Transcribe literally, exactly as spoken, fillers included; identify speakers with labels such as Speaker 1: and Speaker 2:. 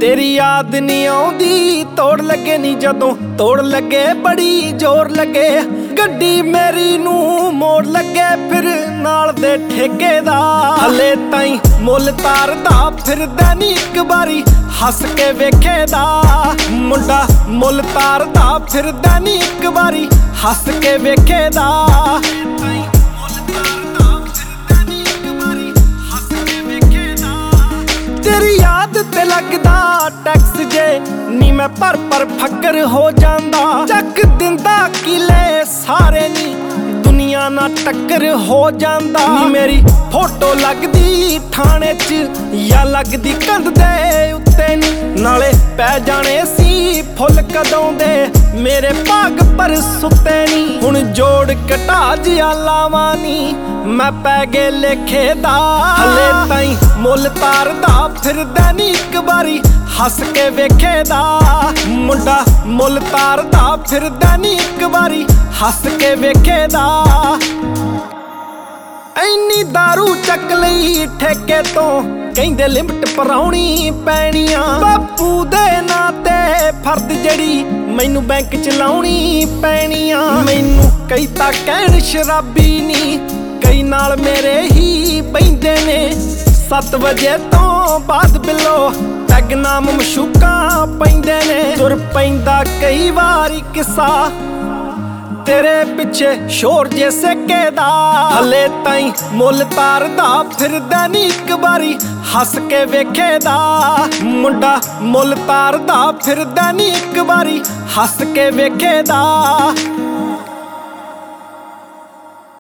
Speaker 1: तेरी याद नहीं आउंदी तोड़ लगे नी जदों तोड़ लगे बड़ी जोर लगे गड्डी मेरी नू मोड़ लगे फिर नाल दे ठेकेदार हले ताई मुल तारदा फिरदा नी इक बारी हस के वेखेदा मुंडा मुल तारदा फिरदा नी इक बारी हस के वेखेदा तेरी याद ते लगदा टैक्स जे नी मैं पर पर फकर हो जांदा चक दिंदा किले सारे नी दुनिया ना टक्कर हो जांदा नी मेरी फोटो लगदी थाने च या लगदी कंध दे उत्ते नी नाले पै जाने सी फुल कदों दे मेरे भाग पर सुते नी हुण जोड़ घटा जिया लावां नी मैं पै गए लेखे दा हले ताई मुल तारदा फिरदा नी इक बारी हस के वेखेदा मुंडा मुल तारदा फिरदा नी इक बारी हस के वेखेदा ऐनी दारू चक लई ठेके तो कहंदे लिमिट पराउणी पैणियां बापू दे नां ते फर्द जड़ी मैनू बैंक च लाउणी पैणियां मैनू कई तां कहण शराबी नी कई नाल मेरे ही बहिंदे ने सत्त वजे तो बाद बिलो पैग नाम मशूकां पैंदे ने तुर पैंदा कई वारी किस्सा तेरे पिछे शोर जे सेकेदा हले ताई मुल तारदा फिरदा नी इक बारी हस के वेखेदा मुंडा मुल तारदा फिरदा नी इक बारी हस के वेखेदा।